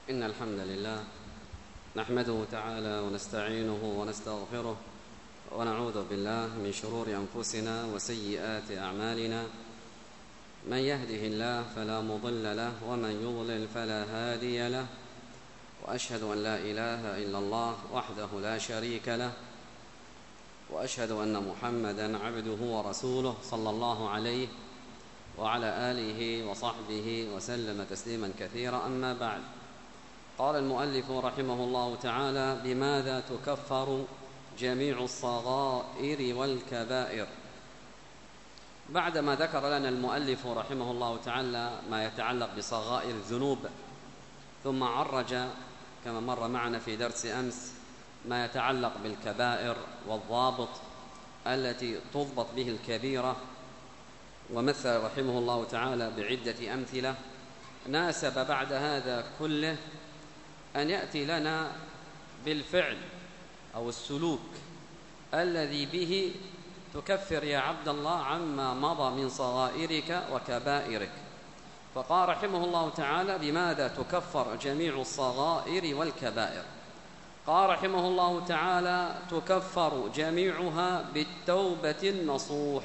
إن الحمد لله نحمده تعالى ونستعينه ونستغفره ونعوذ بالله من شرور أنفسنا وسيئات أعمالنا. من يهده الله فلا مضل له ومن يضلل فلا هادي له، وأشهد أن لا إله إلا الله وحده لا شريك له، وأشهد أن محمدًا عبده ورسوله صلى الله عليه وعلى آله وصحبه وسلم تسليمًا كثيرا. أما بعد، قال المؤلف رحمه الله تعالى: بماذا تكفر جميع الصغائر والكبائر؟ بعدما ذكر لنا المؤلف رحمه الله تعالى ما يتعلق بصغائر الذنوب، ثم عرج كما مر معنا في درس أمس ما يتعلق بالكبائر والضابط التي تضبط به الكبيرة، ومثل رحمه الله تعالى بعدة أمثلة. ناسب بعد هذا كله أن يأتي لنا بالفعل أو السلوك الذي به تكفر يا عبد الله عما مضى من صغائرك وكبائرك. فقال رحمه الله تعالى: بماذا تكفر جميع الصغائر والكبائر؟ قال رحمه الله تعالى: تكفر جميعها بالتوبة النصوح.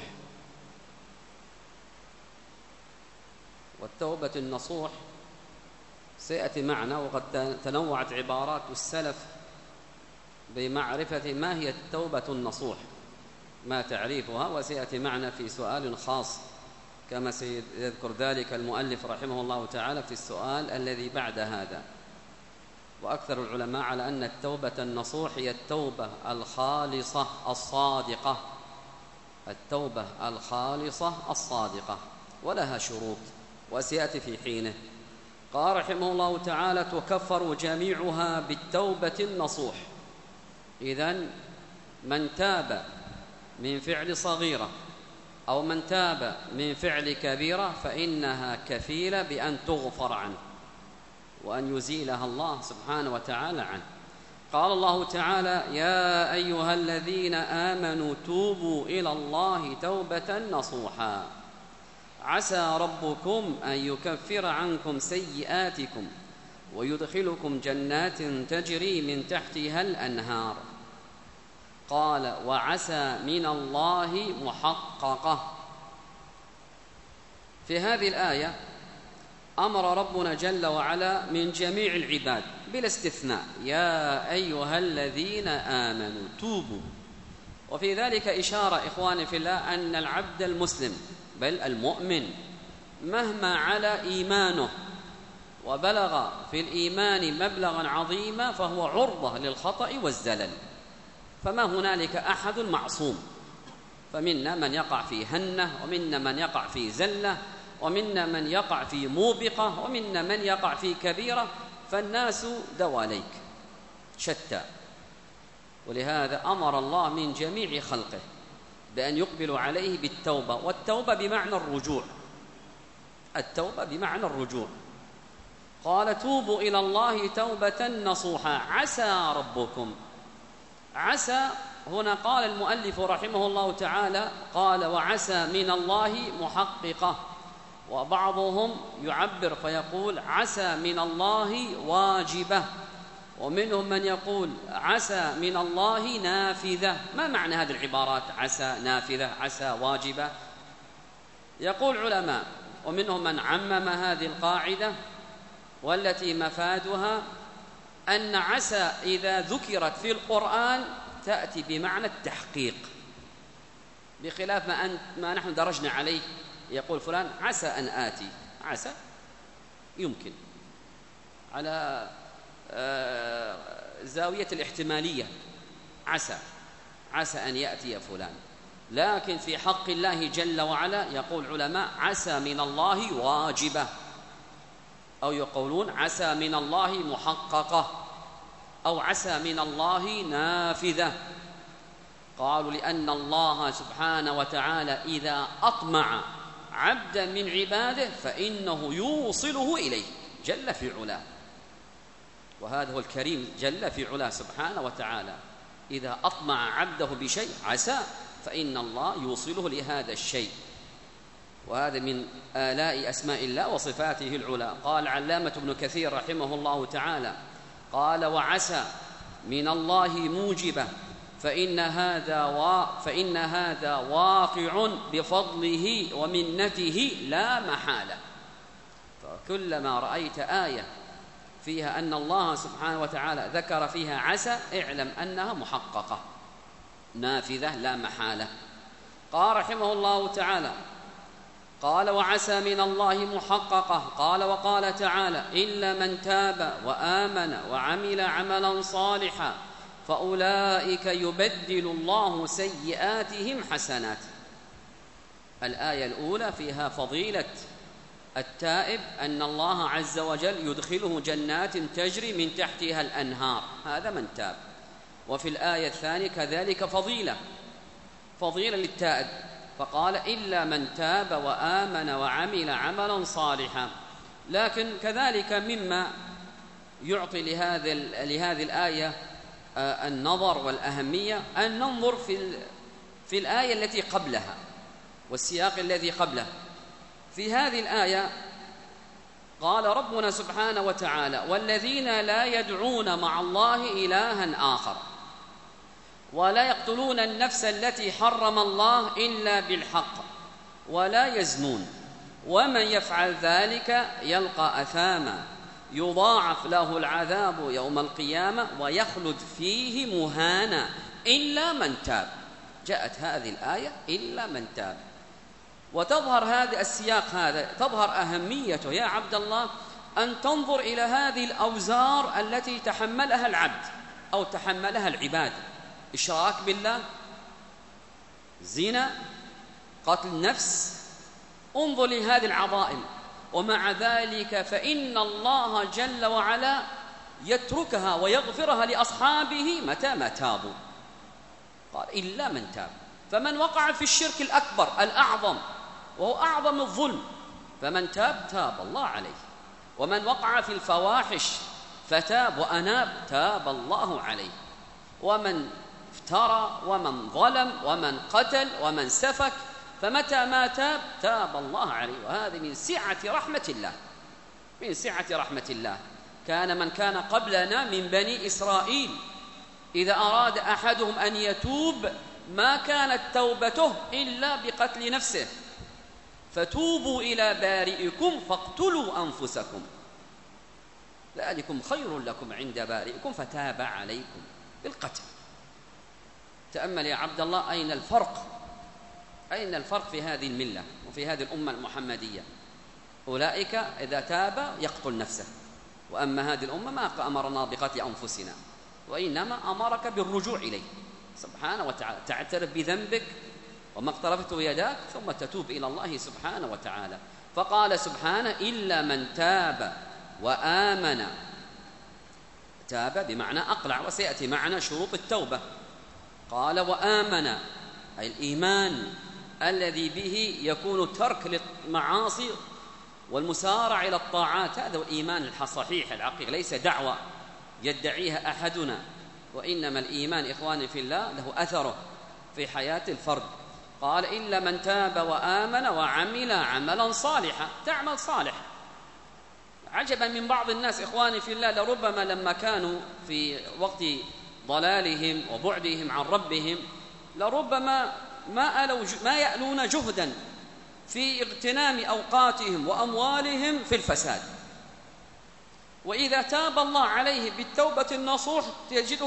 والتوبة النصوح سيأتي معنا، وقد تنوعت عبارات السلف بمعرفة ما هي التوبة النصوح، ما تعريفها، وسيأتي معنا في سؤال خاص كما سيذكر ذلك المؤلف رحمه الله تعالى في السؤال الذي بعد هذا. وأكثر العلماء على أن التوبة النصوح هي التوبة الخالصة الصادقة، التوبة الخالصة الصادقة، ولها شروط وسيأتي في حينه. قال رحمه الله تعالى: تكفر جميعها بالتوبة النصوح. إذن من تاب من فعل صغيرة أو من تاب من فعل كبيرة فإنها كفيلة بأن تغفر عنه وأن يزيلها الله سبحانه وتعالى عنه. قال الله تعالى: يا أيها الذين آمنوا توبوا إلى الله توبة نصوحا عسى ربكم أن يكفر عنكم سيئاتكم ويدخلكم جنات تجري من تحتها الأنهار. قال: وعسى من الله محققة. في هذه الآية أمر ربنا جل وعلا من جميع العباد بلا استثناء: يا أيها الذين آمنوا توبوا. وفي ذلك إشارة إخواني في الله أن العبد المسلم بل المؤمن مهما على إيمانه وبلغ في الإيمان مبلغا عظيما فهو عرضة للخطأ والزلل، فما هنالك أحد معصوم، فمنا من يقع في هنة، ومنا من يقع في زلة، ومنا من يقع في موبقة، ومنا من يقع في كبيرة، فالناس دواليك شتى. ولهذا أمر الله من جميع خلقه بأن يقبلوا عليه بالتوبة، والتوبة بمعنى الرجوع، التوبة بمعنى الرجوع. قال: توبوا إلى الله توبة نصوحا عسى ربكم. عسى هنا قال المؤلف رحمه الله تعالى قال: وعسى من الله محققة. وبعضهم يعبر فيقول: عسى من الله واجبة، ومنهم من يقول: عسى من الله نافذة. ما معنى هذه العبارات؟ عسى نافذة، عسى واجبة. يقول علماء، ومنهم من عمم هذه القاعدة والتي مفادها أن عسى إذا ذكرت في القرآن تأتي بمعنى التحقيق، بخلاف ما نحن درجنا عليه. يقول فلان: عسى أن آتي، عسى يمكن على زاوية الاحتمالية، عسى أن يأتي فلان. لكن في حق الله جل وعلا يقول علماء: عسى من الله واجبة، أو يقولون عسى من الله محققة، أو عسى من الله نافذة. قالوا لأن الله سبحانه وتعالى إذا أطمع عبدا من عباده فإنه يوصله إليه جل في علاه، وهذا هو الكريم جل في علاه سبحانه وتعالى. إذا أطمع عبده بشيء عسى فإن الله يوصله لهذا الشيء. وهذا من آلاء أسماء الله وصفاته العلى. قال علامة ابن كثير رحمه الله تعالى قال: وعسى من الله موجبة فإن هذا واقع بفضله ومنته لا محالة. فكلما رأيت آية فيها أن الله سبحانه وتعالى ذكر فيها عسى اعلم أنها محققة نافذة لا محالة. قال رحمه الله تعالى قال: وعسى من الله محققة. قال: وقال تعالى: إلا من تاب وآمن وعمل عملا صالحا فأولئك يبدل الله سيئاتهم حسنات. الآية الأولى فيها فضيلة التائب أن الله عز وجل يدخله جنات تجري من تحتها الأنهار، هذا من تاب. وفي الآية الثانية كذلك فضيلة للتائب، فقال: إلا من تاب وآمن وعمل عملا صالحا. لكن كذلك مما يعطي لهذه الآية النظر والأهمية أن ننظر في الآية التي قبلها والسياق الذي قبله. في هذه الآية قال ربنا سبحانه وتعالى: والذين لا يدعون مع الله إلها آخر ولا يقتلون النفس التي حرم الله إلا بالحق ولا يزنون ومن يفعل ذلك يلقى أثاما يضاعف له العذاب يوم القيامة ويخلد فيه مهانا إلا من تاب. جاءت هذه الآية إلا من تاب، وتظهر هذا السياق، هذا تظهر أهميته يا عبد الله أن تنظر إلى هذه الأوزار التي تحملها العبد أو تحملها العباد: إشراك بالله، زنا، قتل نفس. انظر لهذه العظائم، ومع ذلك فإن الله جل وعلا يتركها ويغفرها لأصحابه متى ما تابوا. قال: إلا من تاب. فمن وقع في الشرك الأكبر الأعظم وهو أعظم الظلم فمن تاب الله عليه، ومن وقع في الفواحش فتاب وأناب تاب الله عليه، ومن افترى ومن ظلم ومن قتل ومن سفك فمتى ما تاب الله عليه. وهذا من سعة رحمة الله. كان من كان قبلنا من بني إسرائيل إذا أراد أحدهم أن يتوب ما كانت توبته إلا بقتل نفسه، فتوبوا إلى بارئكم فاقتلوا أنفسكم ذلكم خير لكم عند بارئكم فتاب عليكم بالقتل. تأمل يا عبد الله أين الفرق في هذه الملة وفي هذه الأمة المحمدية. أولئك إذا تاب يقتل نفسه، وأما هذه الأمة ما أمرنا بقتل أنفسنا، وإنما أمرك بالرجوع إليه سبحانه وتعالى، تعترف بذنبك وما اقترفته يداك ثم تتوب إلى الله سبحانه وتعالى. فقال سبحانه: إلا من تاب وآمن. تاب بمعنى أقلع، وسيأتي معنا شروط التوبة. قال: وآمن أي الإيمان الذي به يكون ترك للمعاصي والمسارع إلى الطاعات. هذا هو الإيمان الصحيح العقيق، ليس دعوة يدعيها أحدنا، وإنما الإيمان إخواني في الله له أثره في حياة الفرد. قال: إلا من تاب وآمن وعمل عملا صالحا. تعمل صالح. عجبا من بعض الناس إخواني في الله، لربما لما كانوا في وقت ضلالهم وبعدهم عن ربهم لربما ما يألون جهدا في اغتنام أوقاتهم وأموالهم في الفساد، وإذا تاب الله عليه بالتوبة النصوح تجده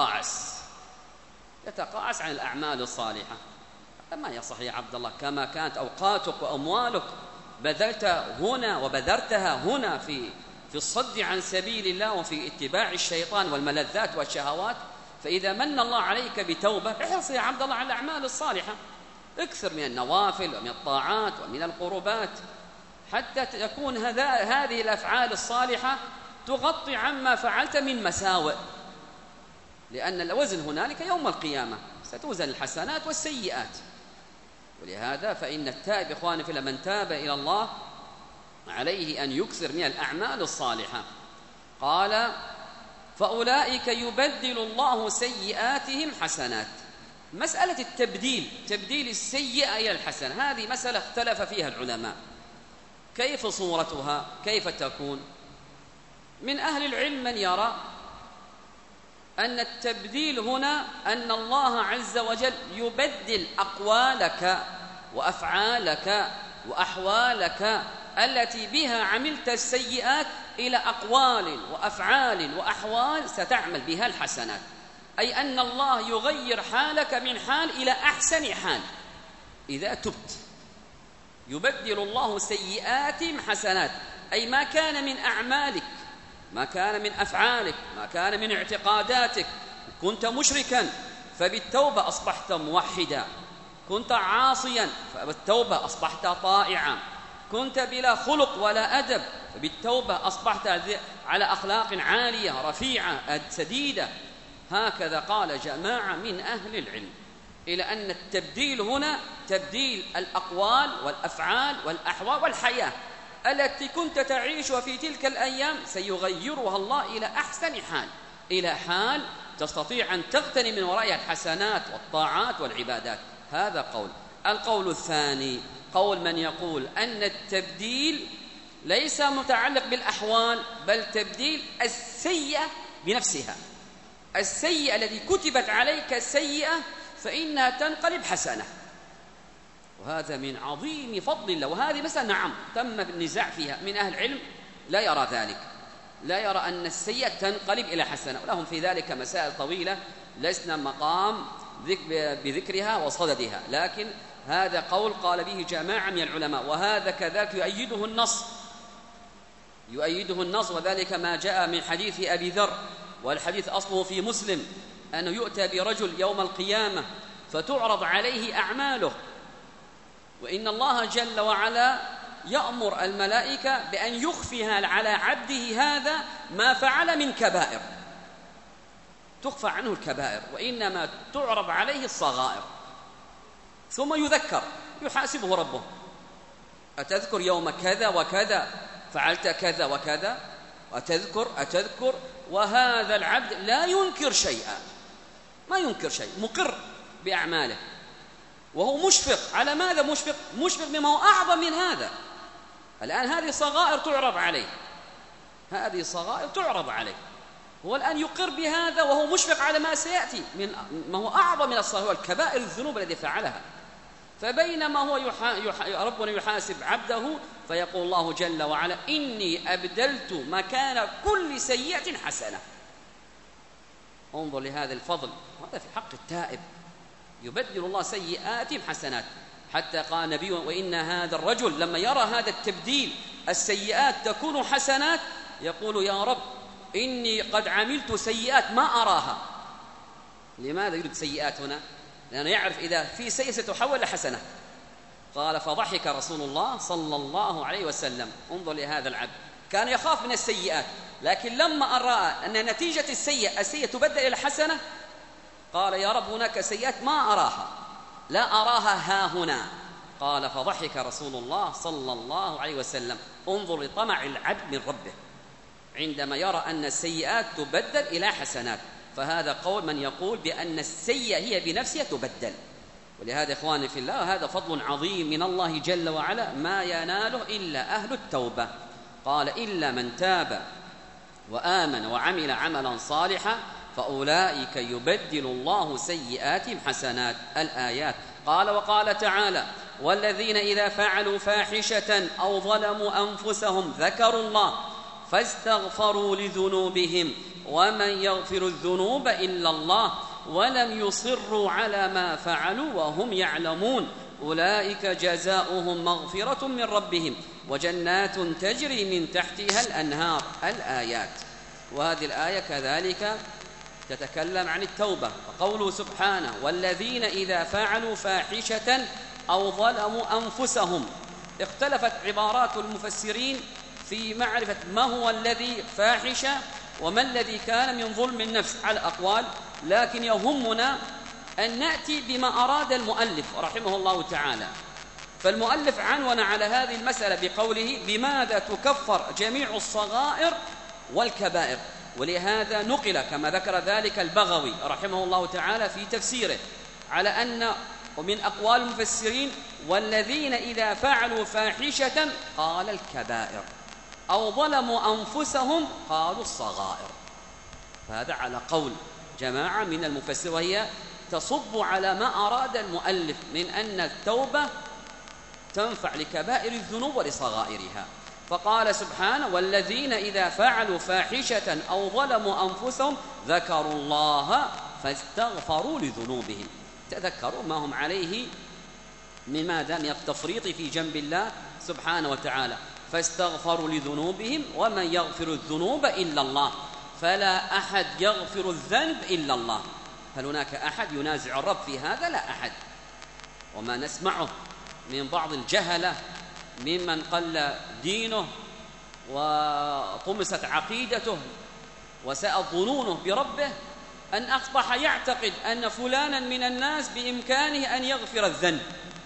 يتقاعس عن الأعمال الصالحة. ما يصح يا عبد الله، كما كانت أوقاتك وأموالك بذلت هنا وبذرتها هنا في الصد عن سبيل الله وفي اتباع الشيطان والملذات والشهوات، فإذا من الله عليك بتوبة احرص يا عبد الله على الأعمال الصالحة، اكثر من النوافل ومن الطاعات ومن القربات حتى تكون هذه الأفعال الصالحة تغطي عما فعلت من مساوئ، لأن الوزن هنالك يوم القيامة ستوزن الحسنات والسيئات. ولهذا فإن التائب إخواني في من تاب إلى الله عليه أن يكثر من الأعمال الصالحة. قال: فأولئك يبدل الله سيئاتهم حسنات. مسألة التبديل، تبديل السيئة إلى الحسنة، هذه مسألة اختلف فيها العلماء، كيف صورتها، كيف تكون؟ من أهل العلم من يرى أن التبديل هنا أن الله عز وجل يبدل أقوالك وأفعالك وأحوالك التي بها عملت السيئات إلى أقوال وأفعال وأحوال ستعمل بها الحسنات، أي أن الله يغير حالك من حال إلى أحسن حال إذا تبت. يبدل الله سيئاتهم حسنات، أي ما كان من أعمالك، ما كان من أفعالك، ما كان من اعتقاداتك، كنت مشركا فبالتوبة أصبحت موحدا، كنت عاصيا فبالتوبة أصبحت طائعا، كنت بلا خلق ولا أدب فبالتوبة أصبحت على أخلاق عالية رفيعة سديدة. هكذا قال جماعة من أهل العلم، إلى أن التبديل هنا تبديل الأقوال والأفعال والأحوال والحياة التي كنت تعيشها في تلك الأيام سيغيرها الله إلى أحسن حال، إلى حال تستطيع أن تغتنم من ورائها الحسنات والطاعات والعبادات. هذا قول. القول الثاني قول من يقول أن التبديل ليس متعلق بالأحوال، بل تبديل السيئة بنفسها، السيئة التي كتبت عليك سيئة فإنها تنقلب حسنة، وهذا من عظيم فضل الله. وهذه مثلا نعم تم النزاع فيها، من أهل العلم لا يرى ذلك، لا يرى أن السيئة تنقلب إلى حسنة، ولهم في ذلك مسائل طويلة لسنا مقام بذكرها وصددها، لكن هذا قول قال به جماعة من العلماء، وهذا كذلك يؤيده النص، وذلك ما جاء من حديث أبي ذر، والحديث أصله في مسلم، أنه يؤتى برجل يوم القيامة فتعرض عليه أعماله، وإن الله جل وعلا يأمر الملائكة بأن يخفيها على عبده هذا ما فعل من كبائر، تخفى عنه الكبائر وإنما تعرض عليه الصغائر، ثم يذكر يحاسبه ربه، أتذكر يوم كذا وكذا فعلت كذا وكذا، أتذكر، وهذا العبد لا ينكر شيئا، ما ينكر شيء، مقر بأعماله، وهو مشفق على ماذا؟ مشفق بما هو أعظم من هذا. الآن هذه صغائر تعرض عليه، هو الآن يقر بهذا وهو مشفق على ما سيأتي من ما هو أعظم من الصغائر والكبائر الذنوب التي فعلها. فبينما هو ربنا يحاسب عبده فيقول الله جل وعلا إني أبدلت مكان كل سيئة حسنة. انظر لهذا الفضل، وهذا في حق التائب، يبدل الله سيئاتهم حسنات، حتى قال النبي وإن هذا الرجل لما يرى هذا التبديل السيئات تكون حسنات يقول يا رب إني قد عملت سيئات ما أراها. لماذا يريد سيئات هنا؟ لأنه يعرف إذا في سيئة ستحول لحسنة. قال فضحك رسول الله صلى الله عليه وسلم. انظر لهذا العبد، كان يخاف من السيئات، لكن لما رأى أن نتيجة السيئة تبدل إلى حسنة قال يا رب هناك سيئات ما أراها، لا أراها ها هنا. قال فضحك رسول الله صلى الله عليه وسلم. انظر لطمع العبد من ربه عندما يرى أن السيئات تبدل إلى حسنات. فهذا قول من يقول بأن السيئة هي بنفسها تبدل. ولهذا إخواني في الله هذا فضل عظيم من الله جل وعلا ما يناله إلا أهل التوبة. قال إلا من تاب وآمن وعمل عملا صالحا فأولئك يبدل الله سيئاتهم حسنات. الآيات. قال وقال تعالى والذين إذا فعلوا فاحشة أو ظلموا أنفسهم ذكروا الله فاستغفروا لذنوبهم ومن يغفر الذنوب إلا الله ولم يصروا على ما فعلوا وهم يعلمون أولئك جزاؤهم مغفرة من ربهم وجنات تجري من تحتها الأنهار. الآيات. وهذه الآية كذلك تتكلم عن التوبة، وقوله سبحانه والذين إذا فعلوا فاحشة أو ظلموا أنفسهم. اختلفت عبارات المفسرين في معرفة ما هو الذي فاحشة وما الذي كان من ظلم النفس على أقوال، لكن يهمنا أن نأتي بما أراد المؤلف رحمه الله تعالى. فالمؤلف عنون على هذه المسألة بقوله بماذا تكفر جميع الصغائر والكبائر، ولهذا نقل كما ذكر ذلك البغوي رحمه الله تعالى في تفسيره على أن ومن أقوال المفسرين والذين إذا فعلوا فاحشة قال الكبائر أو ظلموا أنفسهم قالوا الصغائر. فهذا على قول جماعة من المفسر، وهي تصب على ما أراد المؤلف من أن التوبة تنفع لكبائر الذنوب ولصغائرها. فقال سبحانه والذين إذا فعلوا فاحشة أو ظلموا أنفسهم ذكروا الله فاستغفروا لذنوبهم، تذكروا ما هم عليه من ماذا؟ من التفريط في جنب الله سبحانه وتعالى، فاستغفروا لذنوبهم ومن يغفر الذنوب إلا الله، فلا أحد يغفر الذنب إلا الله. هل هناك أحد ينازع الرب في هذا؟ لا أحد. وما نسمعه من بعض الجهلة ممن قل دينه وطمست عقيدته وساءت ظنونه بربه أن أصبح يعتقد أن فلانا من الناس بإمكانه أن يغفر الذنب.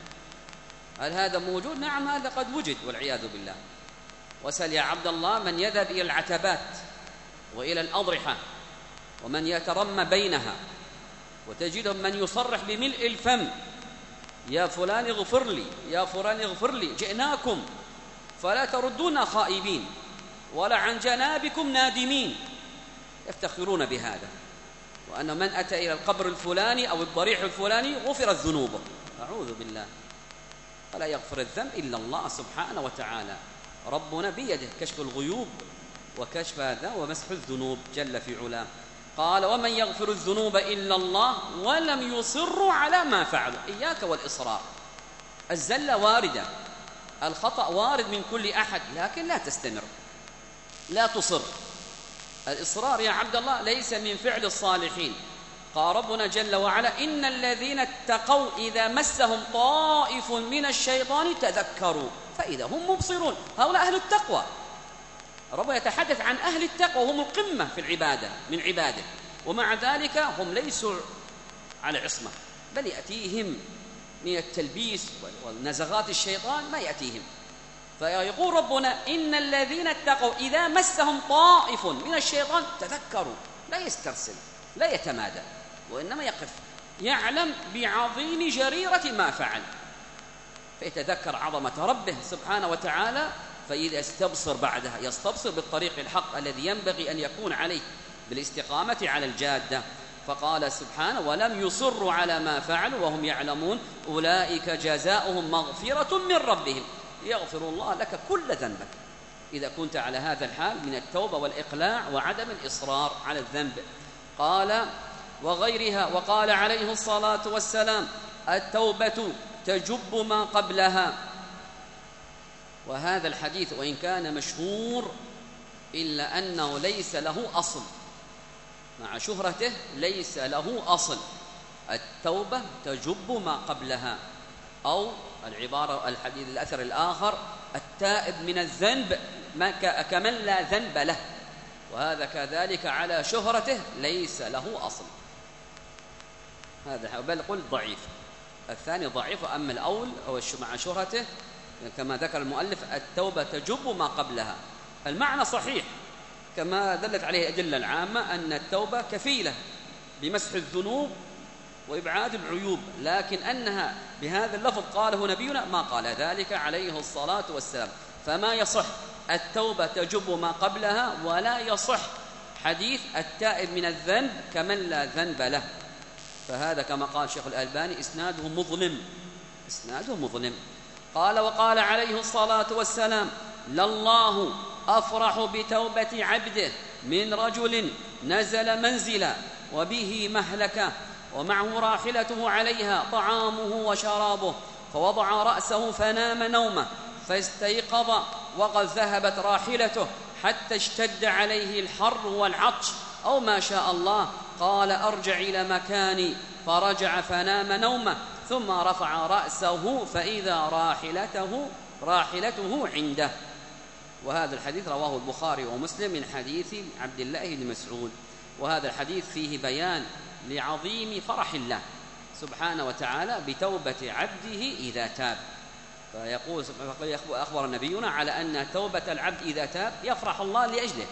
هل هذا موجود؟ نعم، هذا قد وجد والعياذ بالله. وسل يا عبد الله من يذهب إلى العتبات وإلى الأضرحة ومن يترمى بينها، وتجدهم من يصرح بملء الفم يا فلان اغفر لي، يا فلان اغفر لي، جئناكم فلا تردونا خائبين ولا عن جنابكم نادمين، يفتخرون بهذا، وأن من أتى إلى القبر الفلاني أو الضريح الفلاني غفرت ذنوبه. أعوذ بالله، فلا يغفر الذنب إلا الله سبحانه وتعالى. ربنا بيده كشف الغيوب وكشف هذا ومسح الذنوب جل في علاه. قال ومن يغفر الذنوب إلا الله ولم يصروا على ما فعلوا. إياك والإصرار. الزلة واردة، الخطأ وارد من كل أحد، لكن لا تستمر، لا تصر. الإصرار يا عبد الله ليس من فعل الصالحين. قال ربنا جل وعلا إن الذين اتقوا إذا مسهم طائف من الشيطان تذكروا فإذا هم مبصرون. هؤلاء أهل التقوى. ربنا يتحدث عن أهل التقوى وهم القمة في العبادة من عباده، ومع ذلك هم ليسوا على عصمة، بل يأتيهم من التلبيس ونزغات الشيطان ما يأتيهم. فيقول ربنا إن الذين اتقوا إذا مسهم طائف من الشيطان تذكروا، لا يسترسل لا يتمادى، وإنما يقف يعلم بعظيم جريرة ما فعل، فيتذكر عظمة ربه سبحانه وتعالى، فإذا يستبصر بعدها يستبصر بالطريق الحق الذي ينبغي أن يكون عليه بالاستقامة على الجادة. فقال سبحانه ولم يصروا على ما فعلوا وهم يعلمون أولئك جزاؤهم مغفرة من ربهم. يغفر الله لك كل ذنبك إذا كنت على هذا الحال من التوبة والإقلاع وعدم الإصرار على الذنب. قال وغيرها. وقال عليه الصلاة والسلام التوبة تجب ما قبلها. وهذا الحديث وإن كان مشهور إلا أنه ليس له أصل، مع شهرته ليس له أصل. التوبة تجب ما قبلها، أو العبارة الحديث الأثر الآخر التائب من الذنب كمن لا ذنب له، وهذا كذلك على شهرته ليس له أصل. هذا بل قل ضعيف، الثاني ضعيف، أما الأول أو مع شهرته كما ذكر المؤلف التوبة تجب ما قبلها. المعنى صحيح كما دلت عليه الأدلة العامة أن التوبة كفيلة بمسح الذنوب وإبعاد العيوب، لكن أنها بهذا اللفظ قاله نبينا ما قال ذلك عليه الصلاة والسلام. فما يصح التوبة تجب ما قبلها، ولا يصح حديث التائب من الذنب كمن لا ذنب له. فهذا كما قال شيخ الألباني إسناده مظلم، إسناده مظلم. قال وقال عليه الصلاة والسلام لله أفرح بتوبة عبده من رجل نزل منزلا وبه مهلكة ومعه راحلته عليها طعامه وشرابه فوضع رأسه فنام نومه فاستيقظ وقد ذهبت راحلته حتى اشتد عليه الحر والعطش أو ما شاء الله، قال أرجع إلى مكاني، فرجع فنام نومه ثم رفع رأسه فإذا راحلته عنده. وهذا الحديث رواه البخاري ومسلم من حديث عبد الله بن مسعود. وهذا الحديث فيه بيان لعظيم فرح الله سبحانه وتعالى بتوبة عبده إذا تاب. فيقول أخبر نبينا على أن توبة العبد إذا تاب يفرح الله لأجله،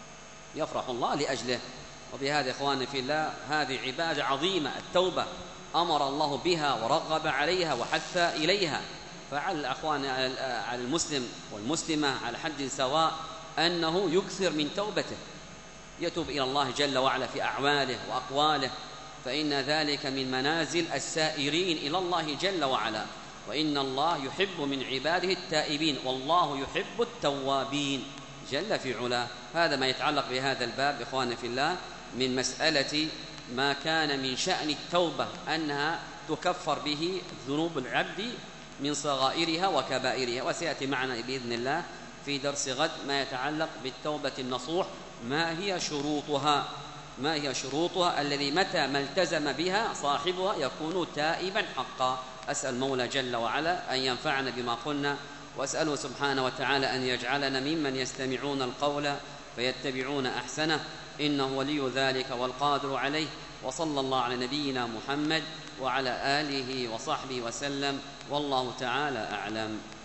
يفرح الله لأجله. وبهذا إخواني في الله هذه عبادة عظيمة التوبة، أمر الله بها ورغب عليها وحث إليها. فعلى الأخوان، على المسلم والمسلمة على حد سواء أنه يكثر من توبته، يتوب إلى الله جل وعلا في أعماله وأقواله، فإن ذلك من منازل السائرين إلى الله جل وعلا. وإن الله يحب من عباده التائبين، والله يحب التوابين جل في علاه. هذا ما يتعلق بهذا الباب إخواننا في الله، من مسألة ما كان من شأن التوبة أنها تكفر به ذنوب العبد من صغائرها وكبائرها. وسيأتي معنا بإذن الله في درس غد ما يتعلق بالتوبة النصوح، ما هي شروطها الذي متى ما التزم بها صاحبها يكون تائبا حقا. أسأل المولى جل وعلا أن ينفعنا بما قلنا، وأسأله سبحانه وتعالى أن يجعلنا ممن يستمعون القول فيتبعون أحسنه، إنه ولي ذلك والقادر عليه. وصلى الله على نبينا محمد وعلى آله وصحبه وسلم، والله تعالى أعلم.